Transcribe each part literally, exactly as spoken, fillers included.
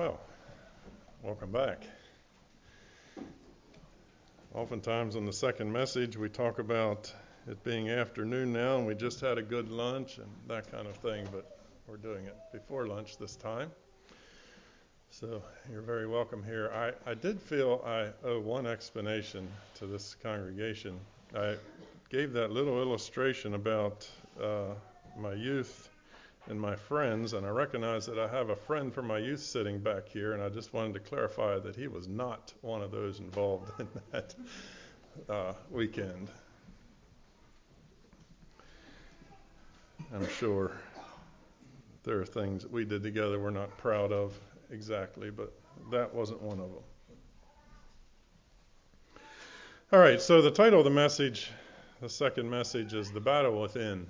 Well, welcome back. Oftentimes in the second message we talk about it being afternoon now and we just had a good lunch and that kind of thing, but we're doing it before lunch this time. So you're very welcome here. I, I did feel I owe one explanation to this congregation. I gave that little illustration about uh, my youth and my friends, and I recognize that I have a friend from my youth sitting back here, and I just wanted to clarify that he was not one of those involved in that uh, weekend. I'm sure there are things that we did together we're not proud of exactly, but that wasn't one of them. All right, so the title of the message, the second message, is The Battle Within.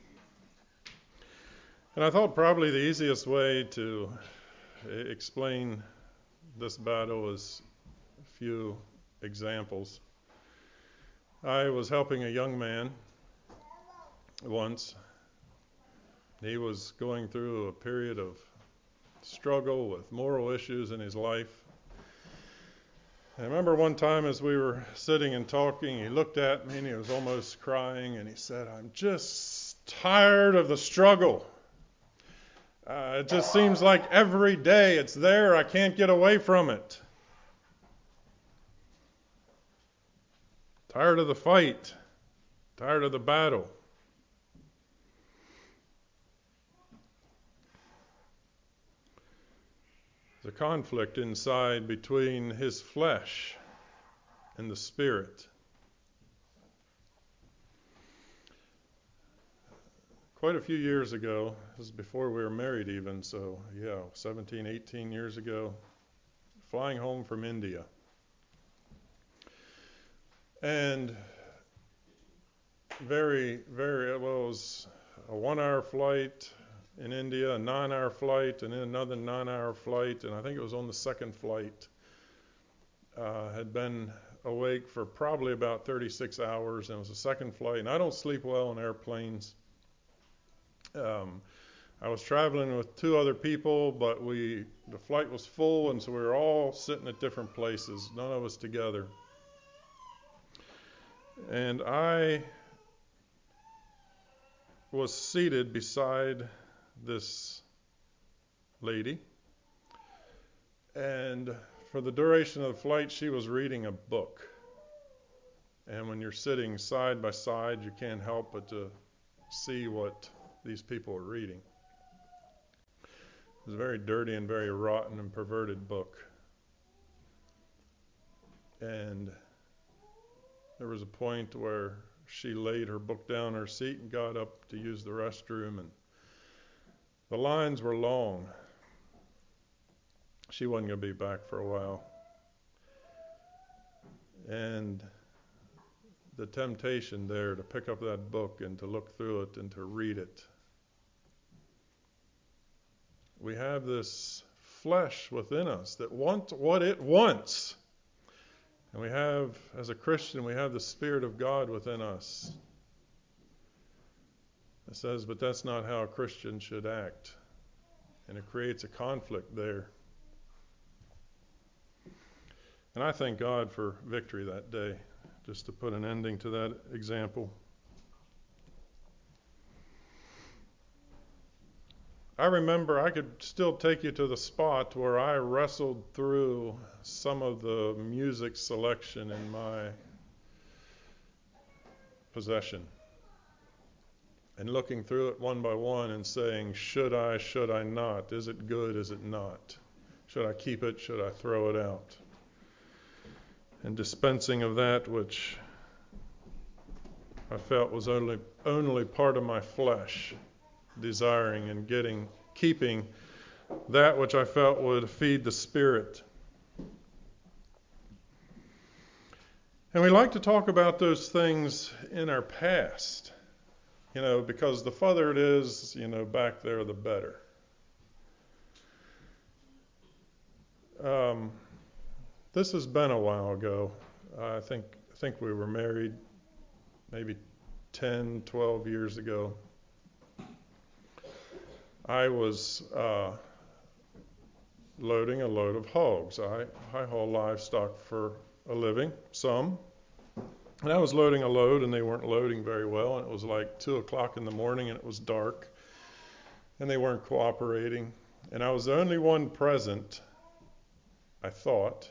And I thought probably the easiest way to explain this battle is a few examples. I was helping a young man once. He was going through a period of struggle with moral issues in his life. I remember one time as we were sitting and talking, he looked at me and he was almost crying, and he said, "I'm just tired of the struggle. Uh, it just seems like every day it's there. I can't get away from it. Tired of the fight. Tired of the battle." The conflict inside between his flesh and the spirit. Quite a few years ago, this is before we were married even, so yeah, seventeen, eighteen years ago, flying home from India. And very, very, well, it was a one-hour flight in India, a nine-hour flight, and then another nine-hour flight, and I think it was on the second flight. Uh, had been awake for probably about thirty-six hours, and it was the second flight, and I don't sleep well on airplanes. Um, I was traveling with two other people, but we the flight was full, and so we were all sitting at different places, none of us together. And I was seated beside this lady, and for the duration of the flight, she was reading a book. And when you're sitting side by side, you can't help but to see what these people are reading. It was a very dirty and very rotten and perverted book. And there was a point where she laid her book down in her seat and got up to use the restroom, and the lines were long. She wasn't going to be back for a while. And the temptation there to pick up that book and to look through it and to read it. We have this flesh within us that wants what it wants. And we have, as a Christian, we have the Spirit of God within us. It says, but that's not how a Christian should act. And it creates a conflict there. And I thank God for victory that day, just to put an ending to that example. I remember I could still take you to the spot where I wrestled through some of the music selection in my possession, and looking through it one by one and saying, should I, should I not? Is it good, is it not? Should I keep it, should I throw it out? And dispensing of that which I felt was only only part of my flesh, desiring and getting, keeping that which I felt would feed the spirit. And we like to talk about those things in our past, you know, because the further it is, you know, back there, the better. Um, this has been a while ago. I think I think we were married maybe ten, twelve years ago. I was uh, loading a load of hogs. I, I haul livestock for a living, some. And I was loading a load, and they weren't loading very well. And it was like two o'clock in the morning, and it was dark. And they weren't cooperating. And I was the only one present, I thought.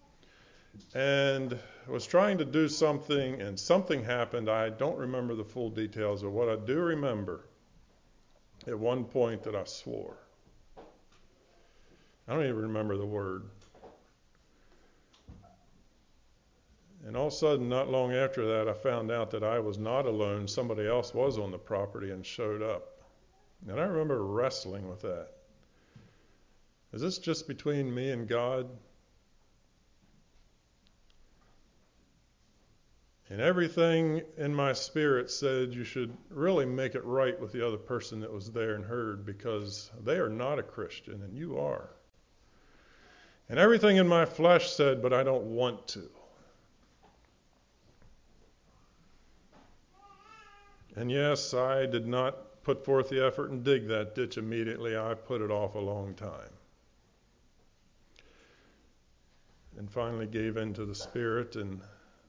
And I was trying to do something, and something happened. I don't remember the full details of what I do remember. At one point that I swore. I don't even remember the word. And all of a sudden, not long after that, I found out that I was not alone. Somebody else was on the property and showed up. And I remember wrestling with that. Is this just between me and God? And everything in my spirit said you should really make it right with the other person that was there and heard, because they are not a Christian and you are. And everything in my flesh said, but I don't want to. And yes, I did not put forth the effort and dig that ditch immediately. I put it off a long time. And finally gave in to the Spirit and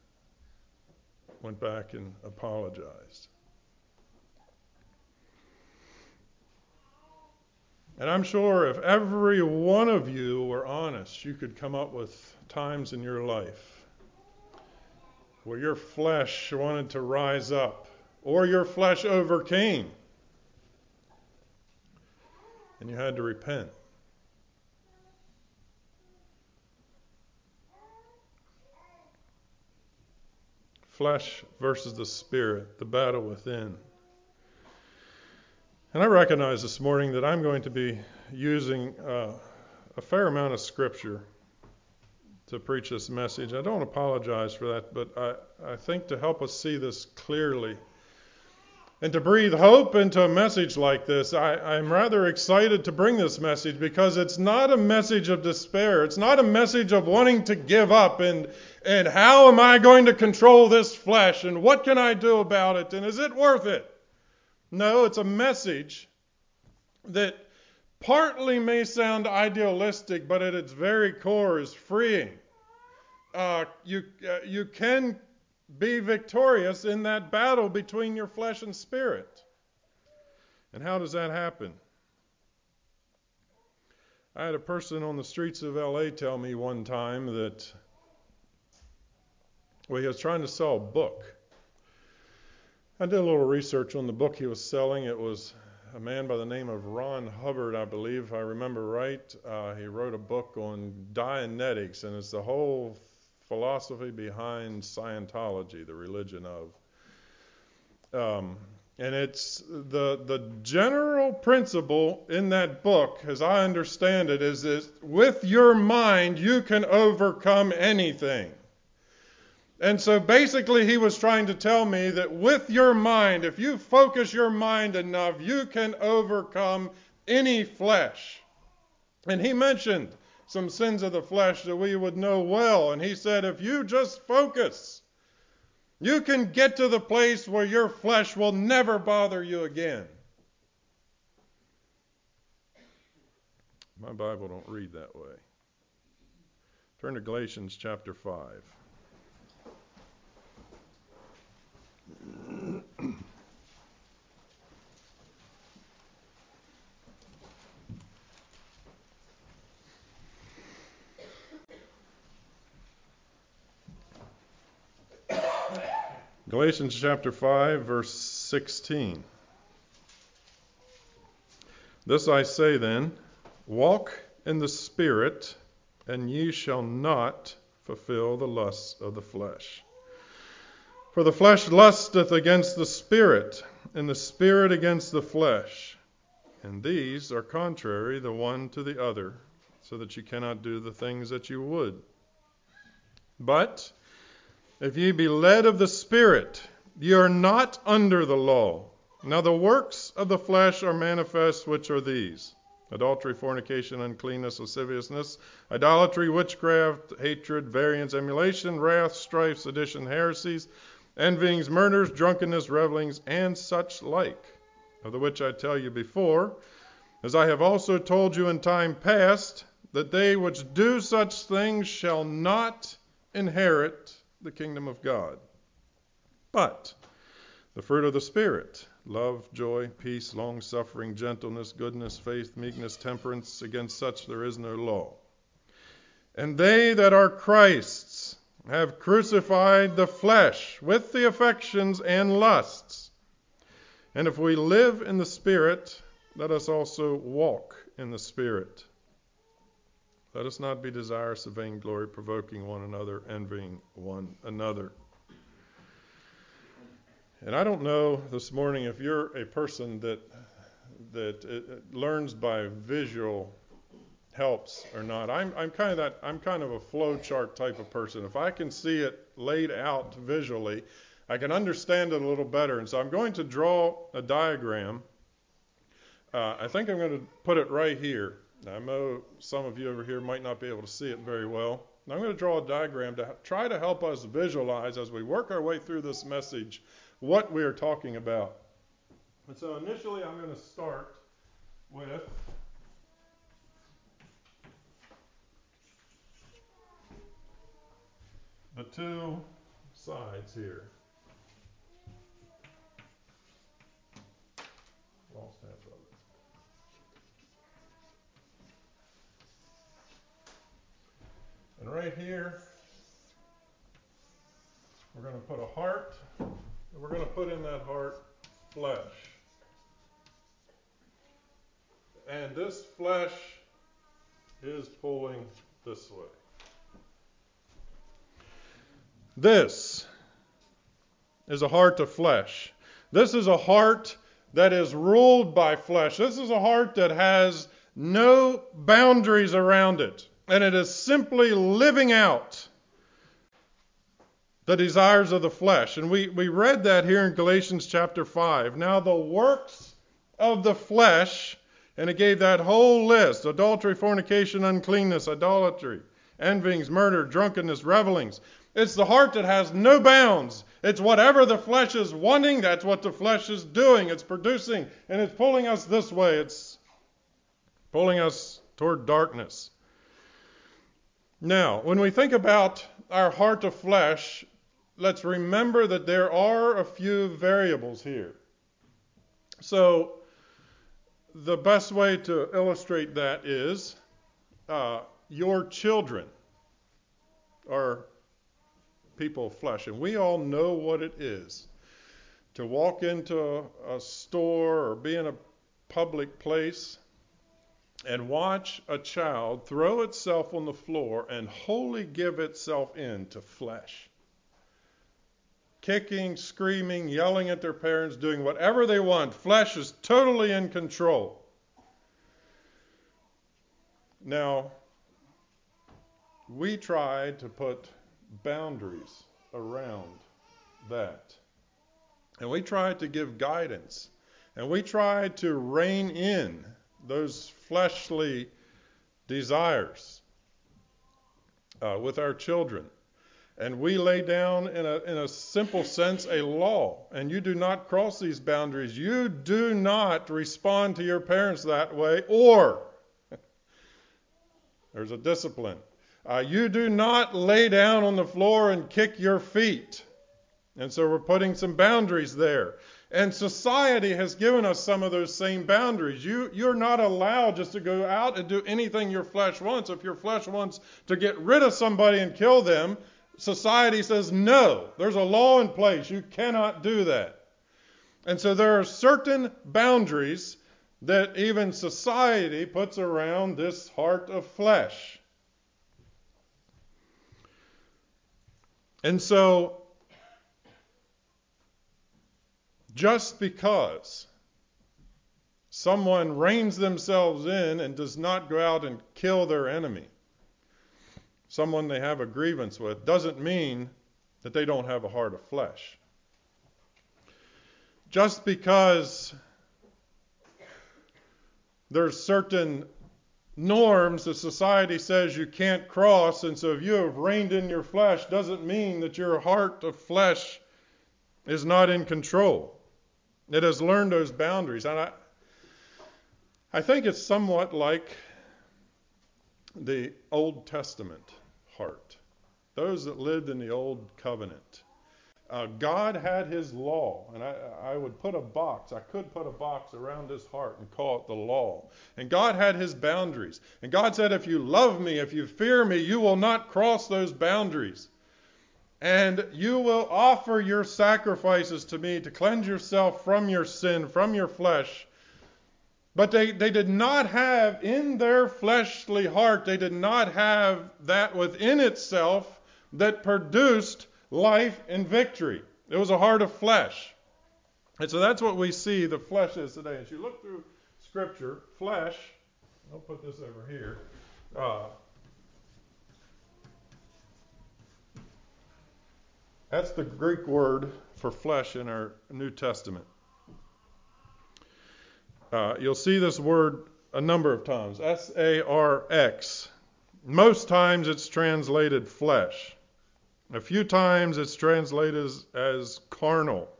went back and apologized. And I'm sure if every one of you were honest, you could come up with times in your life where your flesh wanted to rise up, or your flesh overcame, and you had to repent. Flesh versus the Spirit, the battle within. And I recognize this morning that I'm going to be using uh, a fair amount of Scripture to preach this message. I don't apologize for that, but I, I think to help us see this clearly and to breathe hope into a message like this, I, I'm rather excited to bring this message, because it's not a message of despair. It's not a message of wanting to give up and, and how am I going to control this flesh and what can I do about it and is it worth it? No, it's a message that partly may sound idealistic, but at its very core is freeing. Uh, you, uh, you can be victorious in that battle between your flesh and spirit. And how does that happen? I had a person on the streets of L A tell me one time that, well, he was trying to sell a book. I did a little research on the book he was selling. It was a man by the name of Ron Hubbard, I believe, if I remember right. Uh, he wrote a book on Dianetics, and it's the whole philosophy behind Scientology, the religion of. Um, and it's the the general principle in that book, as I understand it, is that with your mind you can overcome anything. And so basically he was trying to tell me that with your mind, if you focus your mind enough, you can overcome any flesh. And he mentioned some sins of the flesh that we would know well. And he said, if you just focus, you can get to the place where your flesh will never bother you again. My Bible don't read that way. Turn to Galatians chapter five. Galatians chapter five, verse sixteen. This I say then, walk in the Spirit, and ye shall not fulfill the lusts of the flesh. For the flesh lusteth against the Spirit, and the Spirit against the flesh. And these are contrary the one to the other, so that you cannot do the things that you would. But if ye be led of the Spirit, ye are not under the law. Now the works of the flesh are manifest, which are these: adultery, fornication, uncleanness, lasciviousness, idolatry, witchcraft, hatred, variance, emulation, wrath, strife, sedition, heresies, envyings, murders, drunkenness, revellings, and such like, of the which I tell you before, as I have also told you in time past, that they which do such things shall not inherit the kingdom of God. But the fruit of the Spirit, love, joy, peace, long-suffering, gentleness, goodness, faith, meekness, temperance, against such there is no law. And they that are Christ's have crucified the flesh with the affections and lusts. And if we live in the Spirit, let us also walk in the Spirit. Let us not be desirous of vainglory, provoking one another, envying one another. And I don't know this morning if you're a person that that it, it learns by visual helps or not. I'm I'm kind of that I'm kind of a flow chart type of person. If I can see it laid out visually, I can understand it a little better. And so I'm going to draw a diagram. Uh, I think I'm going to put it right here. Now, I know some of you over here might not be able to see it very well. And I'm going to draw a diagram to try to help us visualize as we work our way through this message what we are talking about. And so initially I'm going to start with the two sides here. Lost half of it. And right here, we're going to put a heart, and we're going to put in that heart flesh. And this flesh is pulling this way. This is a heart of flesh. This is a heart that is ruled by flesh. This is a heart that has no boundaries around it. And it is simply living out the desires of the flesh. And we, we read that here in Galatians chapter five. Now the works of the flesh, and it gave that whole list: adultery, fornication, uncleanness, idolatry, envyings, murder, drunkenness, revelings. It's the heart that has no bounds. It's whatever the flesh is wanting, that's what the flesh is doing. It's producing, and it's pulling us this way. It's pulling us toward darkness. Now, when we think about our heart of flesh, let's remember that there are a few variables here. So, the best way to illustrate that is uh, your children are people of flesh. And we all know what it is to walk into a, a store or be in a public place and watch a child throw itself on the floor and wholly give itself in to flesh. Kicking, screaming, yelling at their parents, doing whatever they want. Flesh is totally in control. Now, we try to put boundaries around that. And we try to give guidance. And we try to rein in those fleshly desires uh, with our children. And we lay down in a, in a simple sense a law. And you do not cross these boundaries. You do not respond to your parents that way, or there's a discipline. Uh, you do not lay down on the floor and kick your feet. And so we're putting some boundaries there. And society has given us some of those same boundaries. You, you're not allowed just to go out and do anything your flesh wants. If your flesh wants to get rid of somebody and kill them, society says no. There's a law in place. You cannot do that. And so there are certain boundaries that even society puts around this heart of flesh. And so, just because someone reins themselves in and does not go out and kill their enemy, someone they have a grievance with, doesn't mean that they don't have a heart of flesh. Just because there's certain norms that society says you can't cross, and so if you have reined in your flesh, doesn't mean that your heart of flesh is not in control. It has learned those boundaries. And I, I think it's somewhat like the Old Testament heart, those that lived in the Old Covenant. Uh, God had his law, and I, I would put a box, I could put a box around his heart and call it the law. And God had his boundaries. And God said, if you love me, if you fear me, you will not cross those boundaries. And you will offer your sacrifices to me to cleanse yourself from your sin, from your flesh. But they, they did not have in their fleshly heart, they did not have that within itself that produced life and victory. It was a heart of flesh. And so that's what we see the flesh is today. As you look through Scripture, flesh, I'll put this over here. Uh, that's the Greek word for flesh in our New Testament. Uh, you'll see this word a number of times, S A R X. Most times it's translated flesh. A few times it's translated as, as carnal.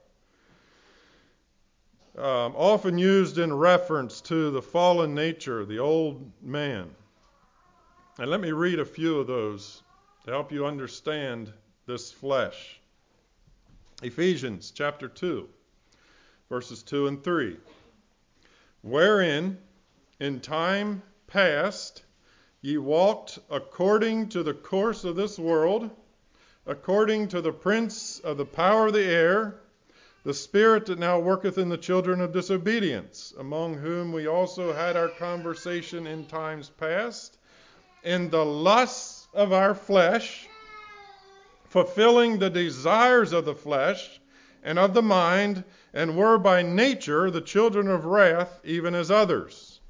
Um, often used in reference to the fallen nature, the old man. And let me read a few of those to help you understand this flesh. Ephesians chapter two, verses two and three. Wherein in time past ye walked according to the course of this world, according to the prince of the power of the air, the spirit that now worketh in the children of disobedience, among whom we also had our conversation in times past, in the lusts of our flesh, fulfilling the desires of the flesh and of the mind, and were by nature the children of wrath, even as others.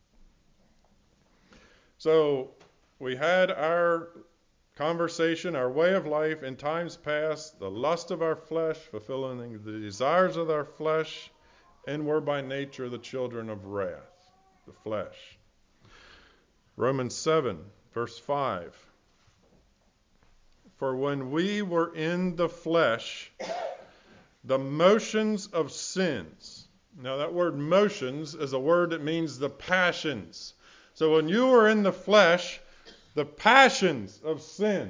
So we had our conversation, our way of life in times past, the lust of our flesh, fulfilling the desires of our flesh, and were by nature the children of wrath, the flesh. Romans seven, verse five. For when we were in the flesh, the motions of sins. Now that word motions is a word that means the passions. So when you were in the flesh, the passions of sin,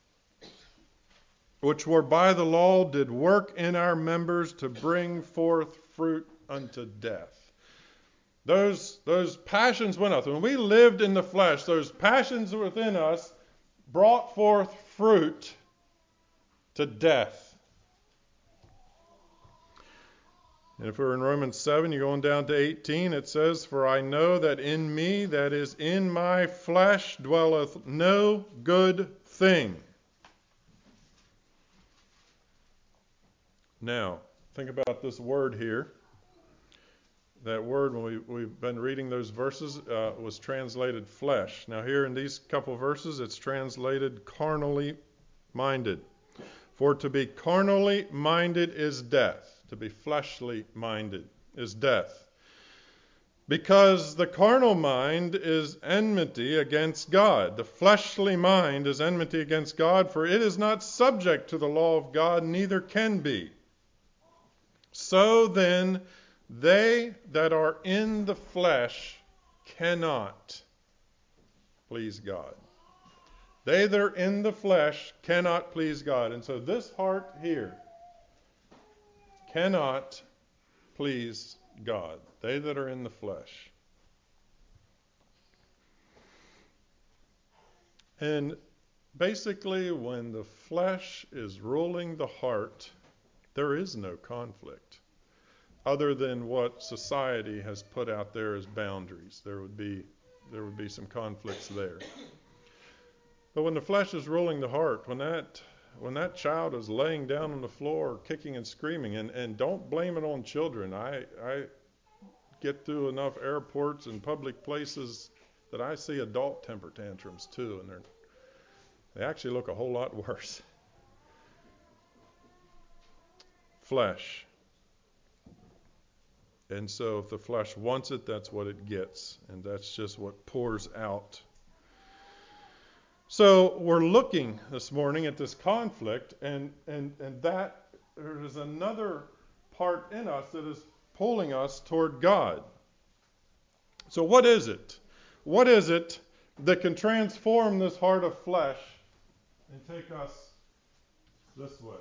which were by the law, did work in our members to bring forth fruit unto death. Those, those passions went us. When we lived in the flesh, those passions within us brought forth fruit to death. And if we're in Romans seven, you're going down to eighteen, it says, for I know that in me, that is in my flesh, dwelleth no good thing. Now, think about this word here. That word, when we, we've been reading those verses, uh, was translated flesh. Now here in these couple verses, it's translated carnally minded. For to be carnally minded is death. To be fleshly minded is death. Because the carnal mind is enmity against God. The fleshly mind is enmity against God, for it is not subject to the law of God, neither can be. So then, they that are in the flesh cannot please God. They that are in the flesh cannot please God. And so this heart here cannot please God. They that are in the flesh. And basically, when the flesh is ruling the heart, there is no conflict other than what society has put out there as boundaries. There would be there would be some conflicts there. But when the flesh is ruling the heart, when that when that child is laying down on the floor kicking and screaming, and, and don't blame it on children. I I get through enough airports and public places that I see adult temper tantrums too, and they're they actually look a whole lot worse. Flesh. And so if the flesh wants it, that's what it gets. And that's just what pours out. So we're looking this morning at this conflict, and, and, and that there is another part in us that is pulling us toward God. So what is it? What is it that can transform this heart of flesh and take us this way.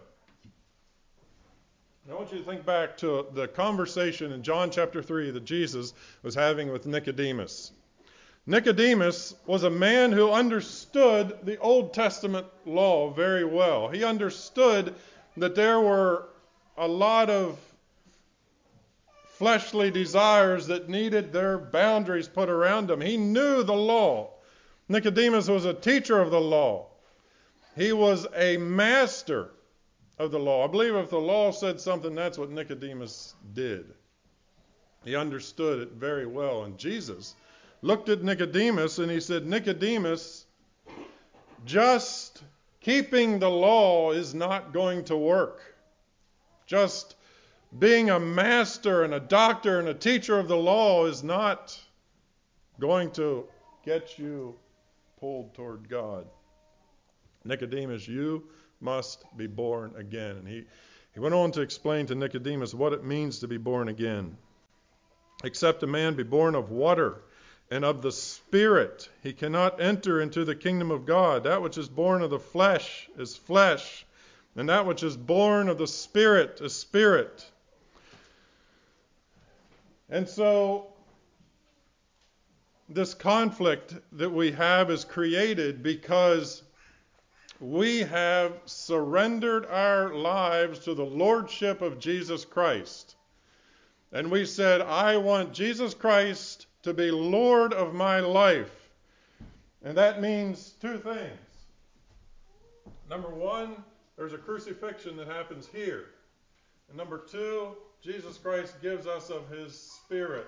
I want you to think back to the conversation in John chapter three that Jesus was having with Nicodemus. Nicodemus was a man who understood the Old Testament law very well. He understood that there were a lot of fleshly desires that needed their boundaries put around them. He knew the law. Nicodemus was a teacher of the law. He was a master of the law. I believe if the law said something, that's what Nicodemus did. He understood it very well. And Jesus looked at Nicodemus and he said, Nicodemus, just keeping the law is not going to work. Just being a master and a doctor and a teacher of the law is not going to get you pulled toward God. Nicodemus, you must be born again. And he, he went on to explain to Nicodemus what it means to be born again. Except a man be born of water and of the Spirit, he cannot enter into the kingdom of God. That which is born of the flesh is flesh, and that which is born of the Spirit is spirit. And so this conflict that we have is created because we have surrendered our lives to the lordship of Jesus Christ. And we said, I want Jesus Christ to be Lord of my life. And that means two things. Number one, there's a crucifixion that happens here. And number two, Jesus Christ gives us of his Spirit.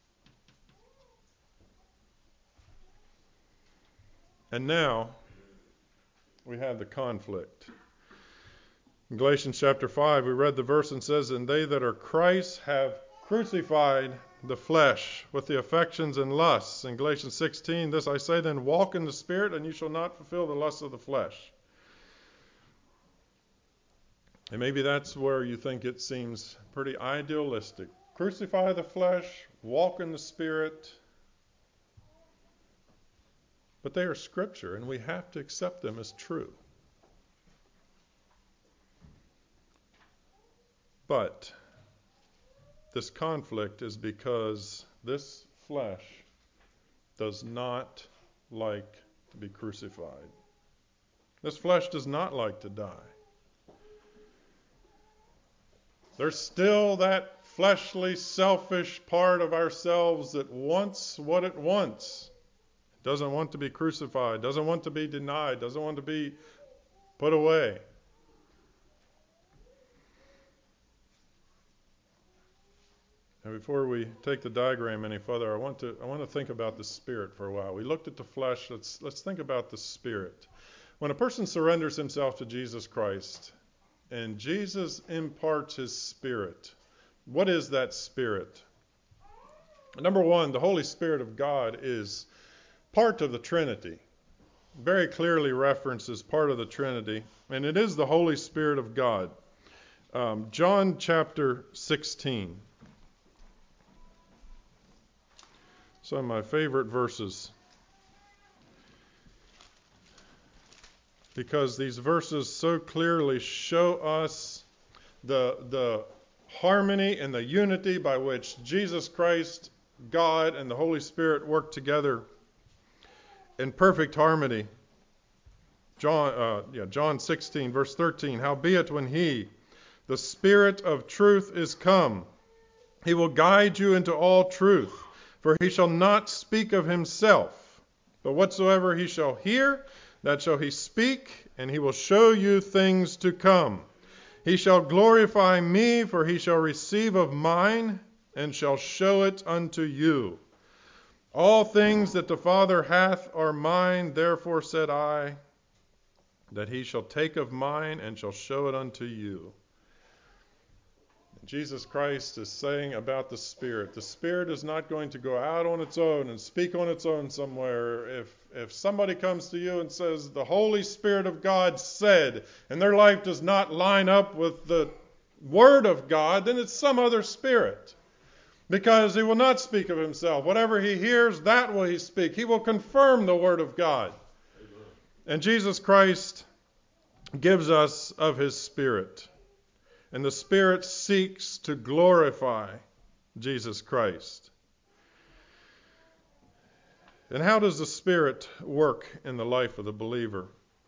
And now we have the conflict. In Galatians chapter five, we read the verse and says, and they that are Christ have crucified the flesh with the affections and lusts. In Galatians sixteen, this I say then, walk in the Spirit, and you shall not fulfill the lusts of the flesh. And maybe that's where you think it seems pretty idealistic. Crucify the flesh, walk in the Spirit. But they are Scripture, and we have to accept them as true. But this conflict is because this flesh does not like to be crucified. This flesh does not like to die. There's still that fleshly, selfish part of ourselves that wants what it wants. It doesn't want to be crucified, doesn't want to be denied, doesn't want to be put away. And before we take the diagram any further, I want to I want to think about the Spirit for a while. We looked at the flesh. Let's let's think about the Spirit. When a person surrenders himself to Jesus Christ, and Jesus imparts his Spirit, what is that Spirit? Number one, the Holy Spirit of God is part of the Trinity. Very clearly referenced as part of the Trinity, and it is the Holy Spirit of God. Um, John chapter sixteen. Some of my favorite verses, because these verses so clearly show us the, the harmony and the unity by which Jesus Christ, God, and the Holy Spirit work together in perfect harmony. John, uh, yeah, John sixteen, verse thirteen. Howbeit when he, the Spirit of truth, is come, he will guide you into all truth. For he shall not speak of himself, but whatsoever he shall hear, that shall he speak, and he will show you things to come. He shall glorify me, for he shall receive of mine, and shall show it unto you. All things that the Father hath are mine, therefore said I, that he shall take of mine, and shall show it unto you. Jesus Christ is saying about the Spirit. The Spirit is not going to go out on its own and speak on its own somewhere. If if somebody comes to you and says, the Holy Spirit of God said, and their life does not line up with the Word of God, then it's some other spirit. because he will not speak of himself. Whatever he hears, that will he speak. He will confirm the word of God. Amen. And Jesus Christ gives us of his Spirit. And the Spirit seeks to glorify Jesus Christ. And how does the Spirit work in the life of the believer?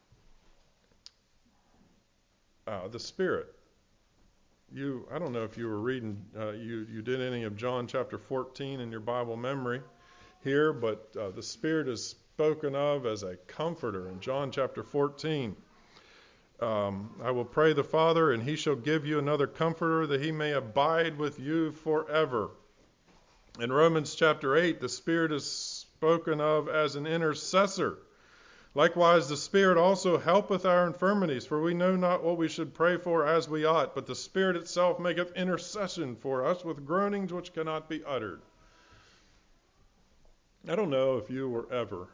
Uh, the Spirit. You, I don't know if you were reading, uh, you, you did any of John chapter fourteen in your Bible memory here, but uh, the Spirit is spoken of as a comforter in John chapter fourteen. Um, I will pray the Father, and he shall give you another comforter, that he may abide with you forever. In Romans chapter eight, the Spirit is spoken of as an intercessor. Likewise, the Spirit also helpeth our infirmities, for we know not what we should pray for as we ought, but the Spirit itself maketh intercession for us with groanings which cannot be uttered. I don't know if you were ever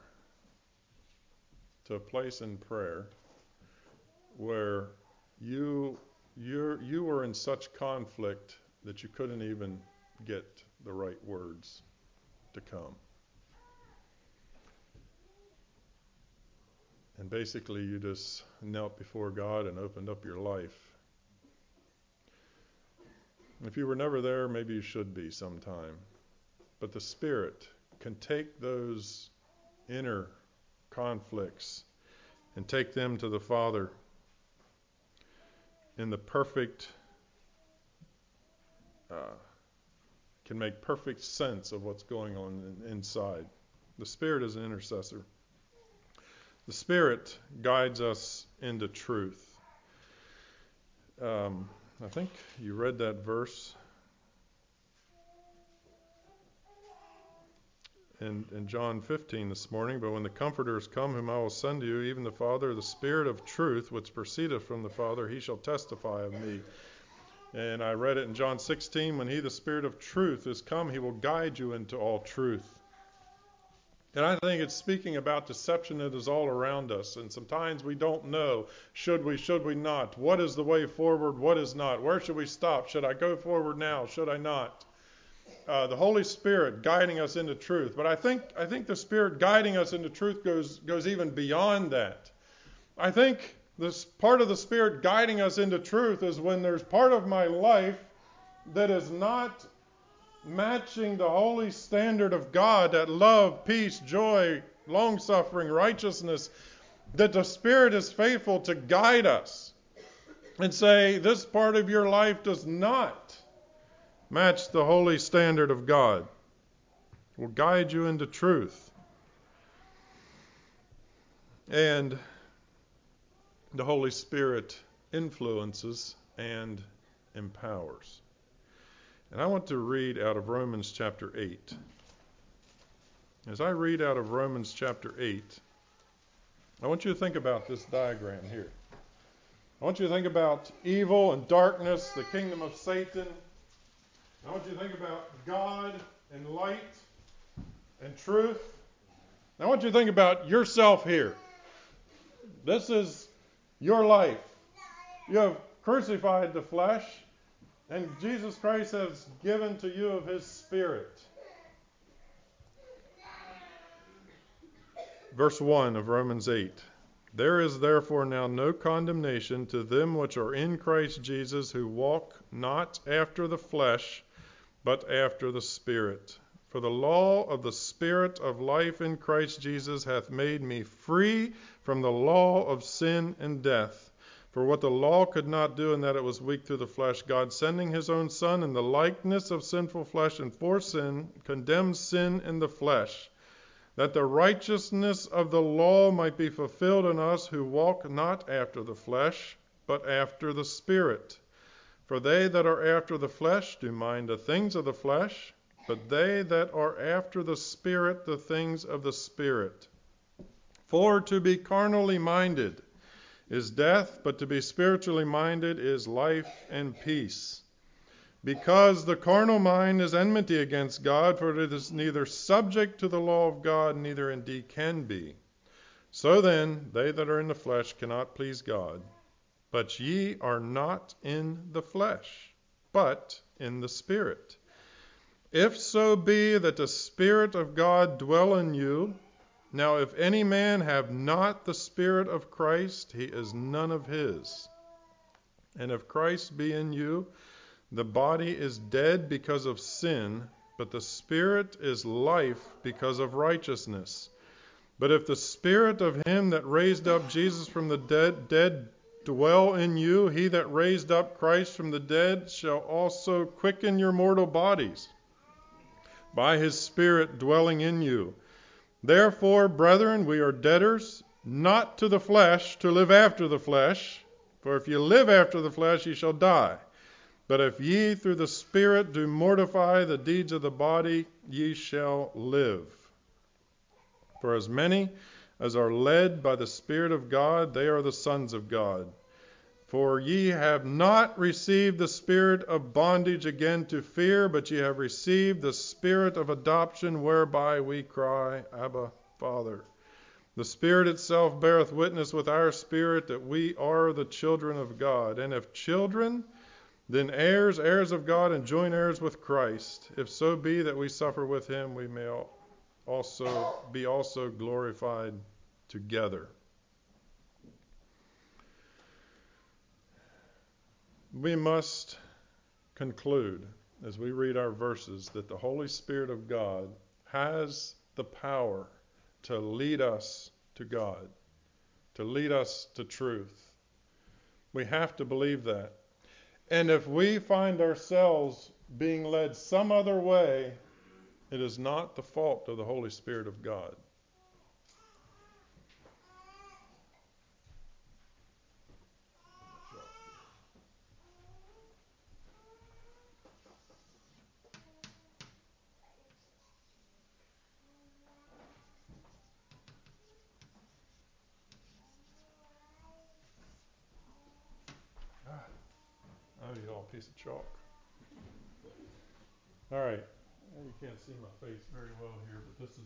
to a place in prayer where you you you were in such conflict that you couldn't even get the right words to come. And basically you just knelt before God and opened up your life. If you were never there, maybe you should be sometime. But the Spirit can take those inner conflicts and take them to the Father in the perfect, uh, can make perfect sense of what's going on in, inside. The Spirit is an intercessor. The Spirit guides us into truth. Um, I think you read that verse in, in John fifteen this morning. But when the Comforter is come, whom I will send to you, even the Father, the Spirit of truth, which proceedeth from the Father, he shall testify of me. And I read it in John sixteen, when he, the Spirit of truth, is come, he will guide you into all truth. And I think it's speaking about deception that is all around us. And sometimes we don't know, should we, should we not? What is the way forward? What is not? Where should we stop? Should I go forward now? Should I not? Uh, the Holy Spirit guiding us into truth. But I think I think the Spirit guiding us into truth goes goes even beyond that. I think this part of the Spirit guiding us into truth is when there's part of my life that is not matching the holy standard of God, that love, peace, joy, long-suffering, righteousness, that the Spirit is faithful to guide us and say, this part of your life does not match the holy standard of God. It will guide you into truth. And the Holy Spirit influences and empowers. And I want to read out of Romans chapter eight. As I read out of Romans chapter eight, I want you to think about this diagram here. I want you to think about evil and darkness, the kingdom of Satan. I want you to think about God and light and truth. I want you to think about yourself here. This is your life. You have crucified the flesh, and Jesus Christ has given to you of his Spirit. Verse one of Romans eight. There is therefore now no condemnation to them which are in Christ Jesus, who walk not after the flesh, but after the Spirit. For the law of the Spirit of life in Christ Jesus hath made me free from the law of sin and death. For what the law could not do, in that it was weak through the flesh, God sending his own Son in the likeness of sinful flesh, and for sin, condemned sin in the flesh, that the righteousness of the law might be fulfilled in us who walk not after the flesh, but after the Spirit. For they that are after the flesh do mind the things of the flesh, but they that are after the Spirit the things of the Spirit. For to be carnally minded is death, but to be spiritually minded is life and peace. Because the carnal mind is enmity against God, for it is neither subject to the law of God, neither indeed can be. So then, they that are in the flesh cannot please God. But ye are not in the flesh, but in the Spirit. If so be that the Spirit of God dwell in you, now if any man have not the Spirit of Christ, he is none of his. And if Christ be in you, the body is dead because of sin, but the Spirit is life because of righteousness. But if the Spirit of him that raised up Jesus from the dead, dead dwell in you, he that raised up Christ from the dead shall also quicken your mortal bodies by his Spirit dwelling in you. Therefore, brethren, we are debtors, not to the flesh, to live after the flesh. For if you live after the flesh, ye shall die. But if ye through the Spirit do mortify the deeds of the body, ye shall live. For as many as are led by the Spirit of God, they are the sons of God. For ye have not received the spirit of bondage again to fear, but ye have received the Spirit of adoption, whereby we cry, Abba, Father. The Spirit itself beareth witness with our spirit that we are the children of God. And if children, then heirs, heirs of God, and joint heirs with Christ. If so be that we suffer with him, we may also be also glorified together. We must conclude, as we read our verses, that the Holy Spirit of God has the power to lead us to God, to lead us to truth. We have to believe that. And if we find ourselves being led some other way, it is not the fault of the Holy Spirit of God. Oh, you all a piece of chalk. All right. You can't see my face very well here, but this is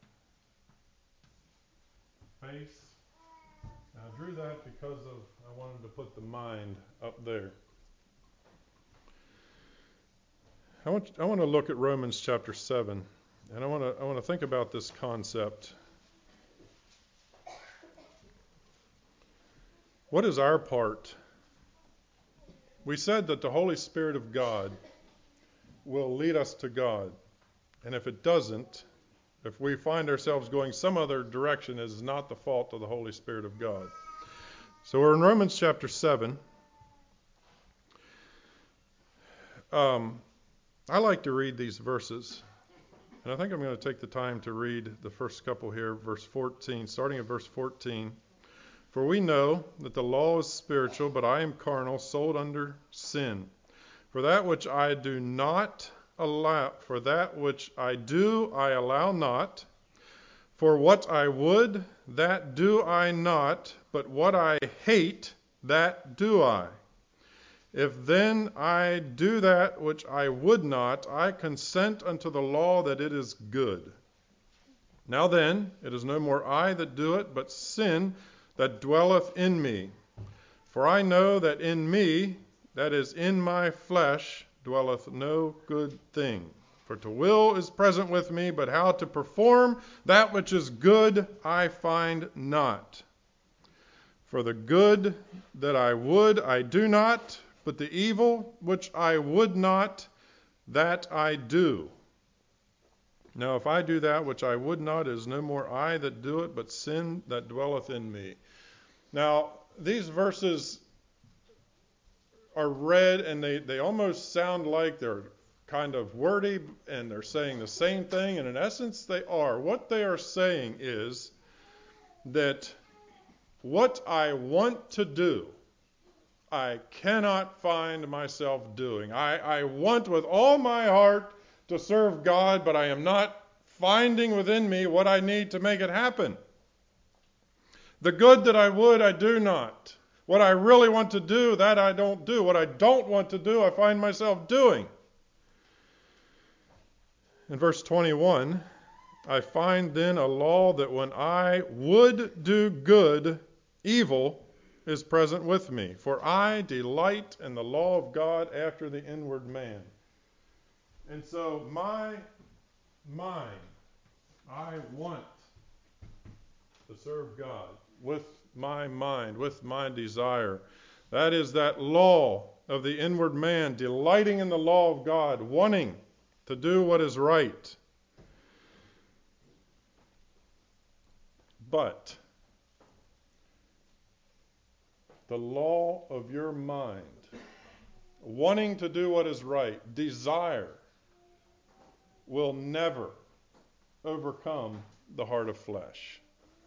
a face. Now, I drew that because of I wanted to put the mind up there. I want I want to look at Romans chapter seven, and I want to I want to think about this concept. What is our part? We said that the Holy Spirit of God will lead us to God. And if it doesn't, if we find ourselves going some other direction, it is not the fault of the Holy Spirit of God. So we're in Romans chapter seven. Um, I like to read these verses. And I think I'm going to take the time to read the first couple here, verse fourteen, starting at verse fourteen. For we know that the law is spiritual, but I am carnal, sold under sin. For that which I do not allow, for that which I do, I allow not. For what I would, that do I not, but what I hate, that do I. If then I do that which I would not, I consent unto the law that it is good. Now then, it is no more I that do it, but sin that dwelleth in me. For I know that in me, that is in my flesh, dwelleth no good thing. For to will is present with me, but how to perform that which is good I find not. For the good that I would I do not, but the evil which I would not, that I do. Now if I do that which I would not, it is no more I that do it, but sin that dwelleth in me. Now, these verses are read and they, they almost sound like they're kind of wordy and they're saying the same thing, and in essence they are. What they are saying is that what I want to do, I cannot find myself doing. I, I want with all my heart to serve God, but I am not finding within me what I need to make it happen. The good that I would, I do not. What I really want to do, that I don't do. What I don't want to do, I find myself doing. In verse twenty-one, I find then a law that when I would do good, evil is present with me. For I delight in the law of God after the inward man. And so my mind, I want to serve God with my mind, with my desire. That is that law of the inward man, delighting in the law of God, wanting to do what is right. But the law of your mind, wanting to do what is right, desire, will never overcome the heart of flesh.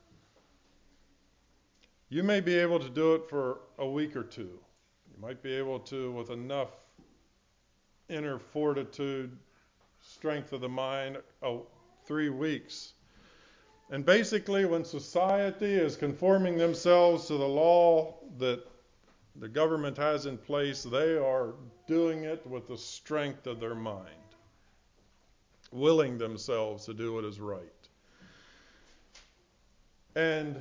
You may be able to do it for a week or two. You might be able to, with enough inner fortitude, strength of the mind, oh, three weeks. And basically, when society is conforming themselves to the law that the government has in place, they are doing it with the strength of their mind, willing themselves to do what is right. And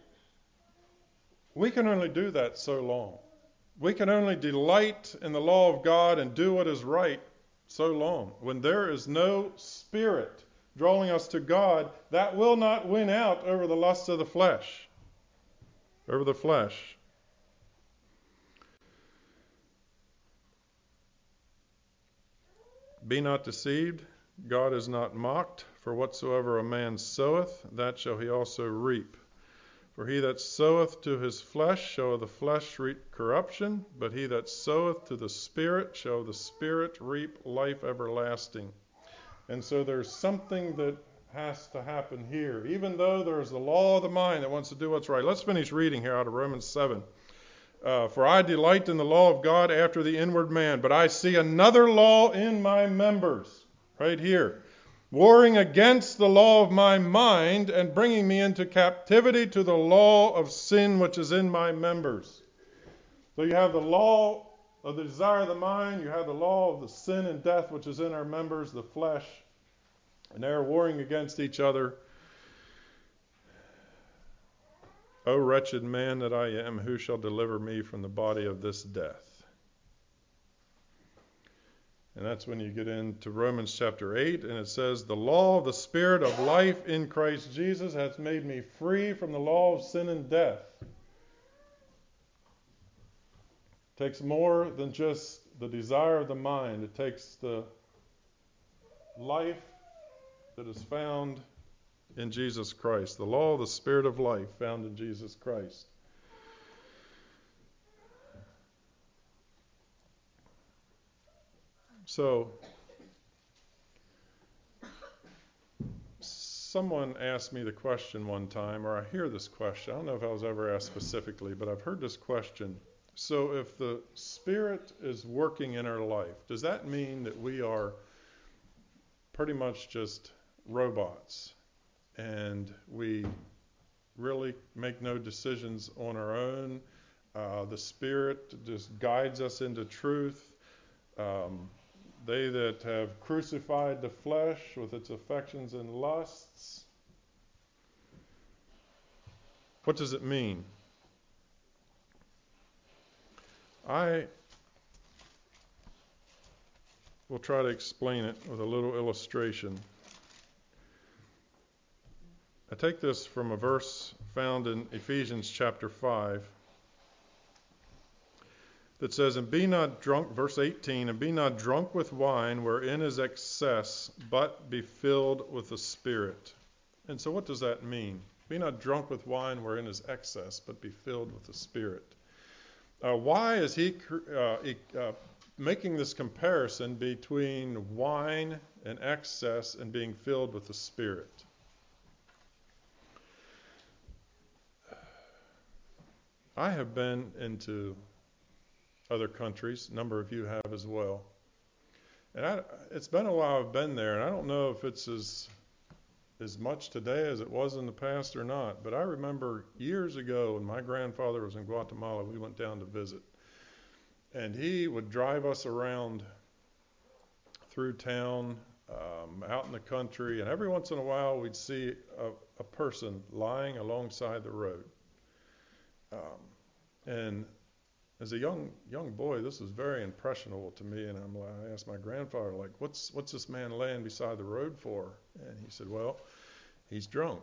we can only do that so long. We can only delight in the law of God and do what is right so long. When there is no spirit drawing us to God, that will not win out over the lusts of the flesh. Over the flesh. Be not deceived, God is not mocked, for whatsoever a man soweth, that shall he also reap. For he that soweth to his flesh shall of the flesh reap corruption, but he that soweth to the Spirit shall of the Spirit reap life everlasting. And so there's something that has to happen here, even though there's the law of the mind that wants to do what's right. Let's finish reading here out of Romans seven. Uh, For I delight in the law of God after the inward man, but I see another law in my members, right here, warring against the law of my mind and bringing me into captivity to the law of sin which is in my members. So you have the law of the desire of the mind, you have the law of the sin and death which is in our members, the flesh, and they're warring against each other. O wretched man that I am, who shall deliver me from the body of this death? And that's when you get into Romans chapter eight, and it says, the law of the Spirit of life in Christ Jesus hath made me free from the law of sin and death. It takes more than just the desire of the mind. It takes the life that is found in Jesus Christ. The law of the Spirit of life found in Jesus Christ. So, someone asked me the question one time, or I hear this question. I don't know if I was ever asked specifically, but I've heard this question. So if the Spirit is working in our life, does that mean that we are pretty much just robots and we really make no decisions on our own? Uh, the Spirit just guides us into truth. Um, They that have crucified the flesh with its affections and lusts. What does it mean? I will try to explain it with a little illustration. I take this from a verse found in Ephesians chapter five. That says, and be not drunk, verse eighteen, and be not drunk with wine wherein is excess, but be filled with the Spirit. And so what does that mean? Be not drunk with wine wherein is excess, but be filled with the Spirit. Uh, why is he uh, uh, making this comparison between wine and excess and being filled with the Spirit? I have been into other countries. A number of you have as well. And I, it's been a while I've been there, and I don't know if it's as as much today as it was in the past or not, but I remember years ago when my grandfather was in Guatemala, we went down to visit. And he would drive us around through town, um, out in the country, and every once in a while we'd see a, a person lying alongside the road. Um, and as a young young boy, this was very impressionable to me, and I'm like, I asked my grandfather, like, what's what's this man laying beside the road for? And he said, well, he's drunk.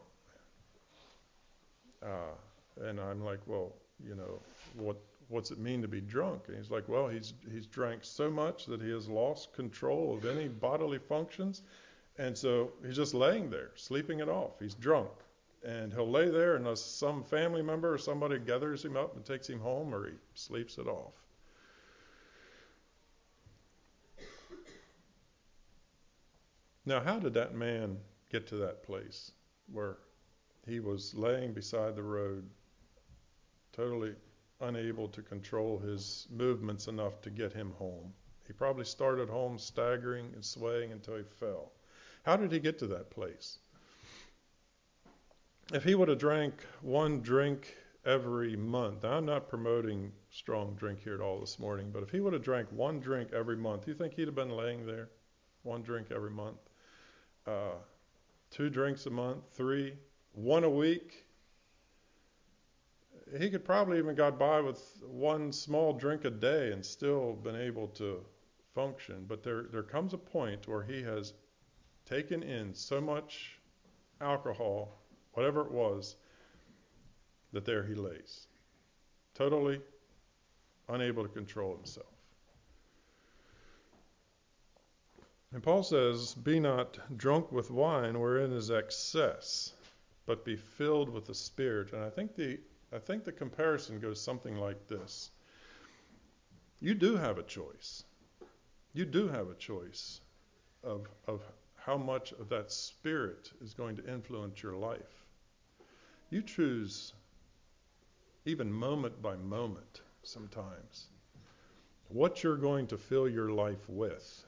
Uh, and I'm like, well, you know, what what's it mean to be drunk? And he's like, well, he's he's drank so much that he has lost control of any bodily functions, and so he's just laying there, sleeping it off. He's drunk. And he'll lay there unless some family member or somebody gathers him up and takes him home, or he sleeps it off. Now, how did that man get to that place where he was laying beside the road, totally unable to control his movements enough to get him home? He probably started home staggering and swaying until he fell. How did he get to that place? If he would have drank one drink every month, now I'm not promoting strong drink here at all this morning, but if he would have drank one drink every month, you think he'd have been laying there? One drink every month? Uh, two drinks a month? Three? One a week? He could probably even got by with one small drink a day and still been able to function. But there, there comes a point where he has taken in so much alcohol, whatever it was, that there he lays, totally unable to control himself. And Paul says, be not drunk with wine wherein is excess, but be filled with the Spirit. And I think the I think the comparison goes something like this. You do have a choice. You do have a choice of of how much of that Spirit is going to influence your life. You choose, even moment by moment sometimes, what you're going to fill your life with.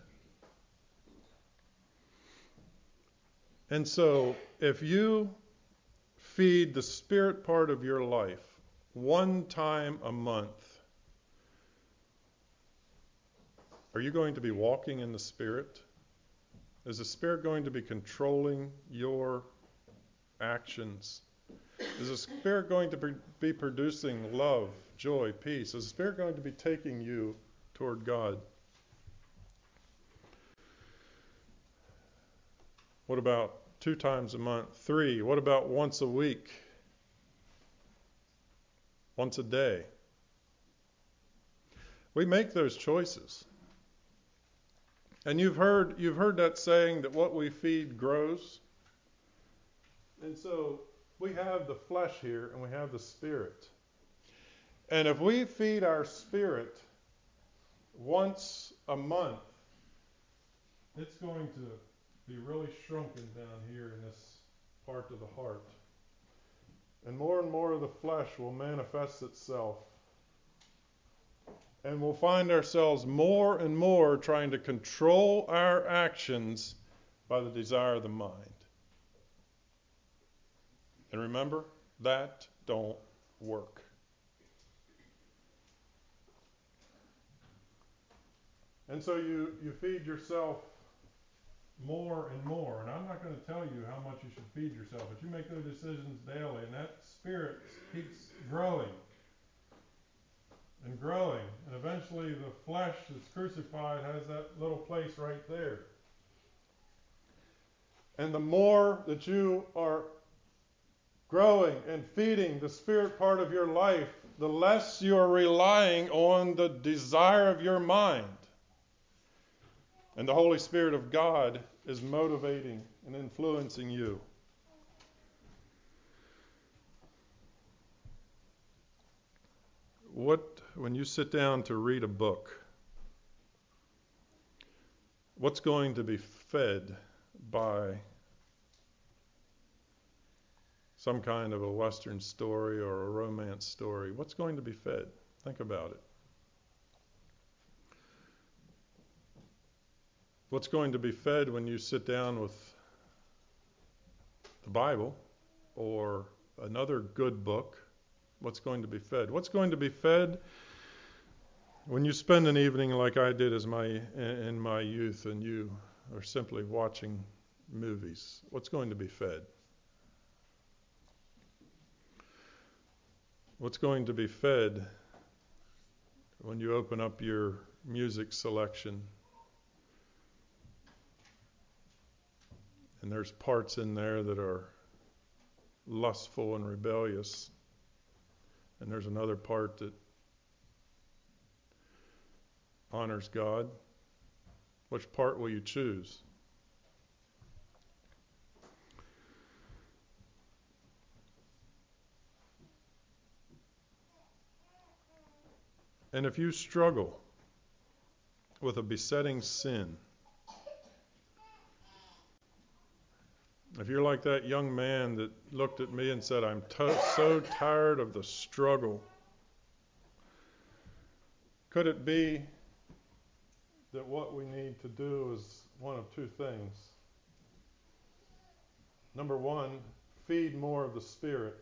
And so if you feed the Spirit part of your life one time a month, are you going to be walking in the Spirit? Is the Spirit going to be controlling your actions? Is the Spirit going to be producing love, joy, peace? Is the Spirit going to be taking you toward God? What about two times a month? Three? What about once a week? Once a day? We make those choices. And you've heard you've heard that saying that what we feed grows. And so we have the flesh here and we have the Spirit. And if we feed our spirit once a month, it's going to be really shrunken down here in this part of the heart. And more and more of the flesh will manifest itself. And we'll find ourselves more and more trying to control our actions by the desire of the mind. And remember, that don't work. And so you, you feed yourself more and more. And I'm not going to tell you how much you should feed yourself, but you make those decisions daily, and that spirit keeps growing and growing. And eventually the flesh that's crucified has that little place right there. And the more that you are growing and feeding the spirit part of your life, the less you are relying on the desire of your mind. And the Holy Spirit of God is motivating and influencing you. What, when you sit down to read a book, what's going to be fed by some kind of a Western story or a romance story? What's going to be fed? Think about it. What's going to be fed when you sit down with the Bible or another good book? What's going to be fed? What's going to be fed when you spend an evening like I did as my in my youth and you are simply watching movies? What's going to be fed? What's going to be fed when you open up your music selection and there's parts in there that are lustful and rebellious, and there's another part that honors God, which part will you choose? And if you struggle with a besetting sin, if you're like that young man that looked at me and said, I'm to- so tired of the struggle, could it be that what we need to do is one of two things? Number one, feed more of the Spirit.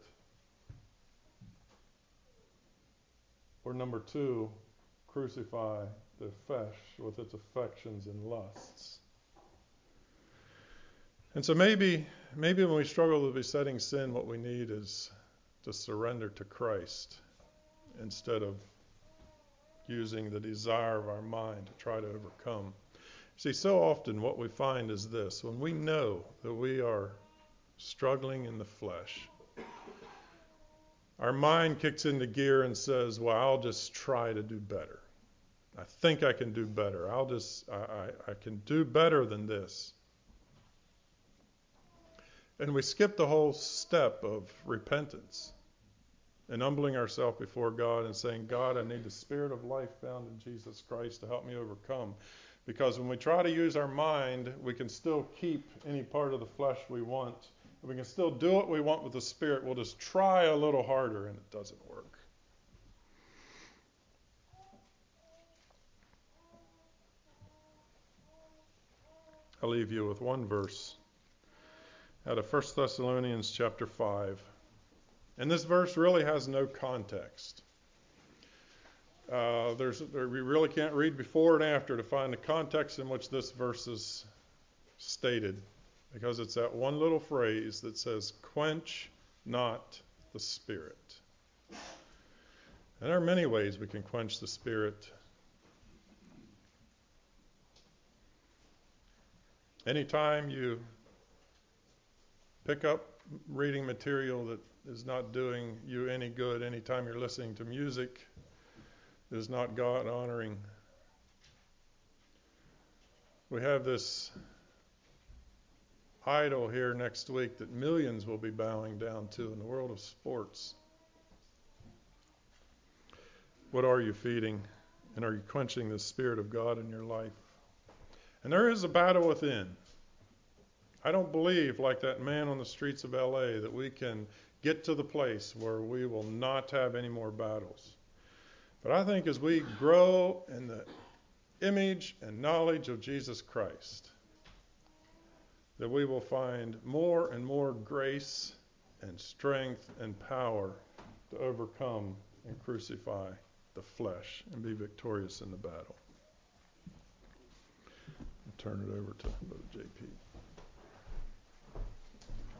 Or number two, crucify the flesh with its affections and lusts. And so maybe maybe when we struggle with besetting sin, what we need is to surrender to Christ instead of using the desire of our mind to try to overcome. See, so often what we find is this: when we know that we are struggling in the flesh, our mind kicks into gear and says, well, I'll just try to do better. I think I can do better. I'll just, I, I, I can do better than this. And we skip the whole step of repentance and humbling ourselves before God and saying, God, I need the Spirit of life found in Jesus Christ to help me overcome. Because when we try to use our mind, we can still keep any part of the flesh we want. We can still do what we want with the Spirit. We'll just try a little harder and it doesn't work. I'll leave you with one verse out of First Thessalonians chapter five. And this verse really has no context. Uh, there's, there, we really can't read before and after to find the context in which this verse is stated, because it's that one little phrase that says, quench not the Spirit. And there are many ways we can quench the Spirit. Anytime you pick up reading material that is not doing you any good, anytime you're listening to music that is not God honoring, we have this idol here next week that millions will be bowing down to in the world of sports. What are you feeding? And are you quenching the Spirit of God in your life? And there is a battle within. I don't believe, like that man on the streets of L A, that we can get to the place where we will not have any more battles. But I think as we grow in the image and knowledge of Jesus Christ, that we will find more and more grace and strength and power to overcome and crucify the flesh and be victorious in the battle. I'll turn it over to Brother J P.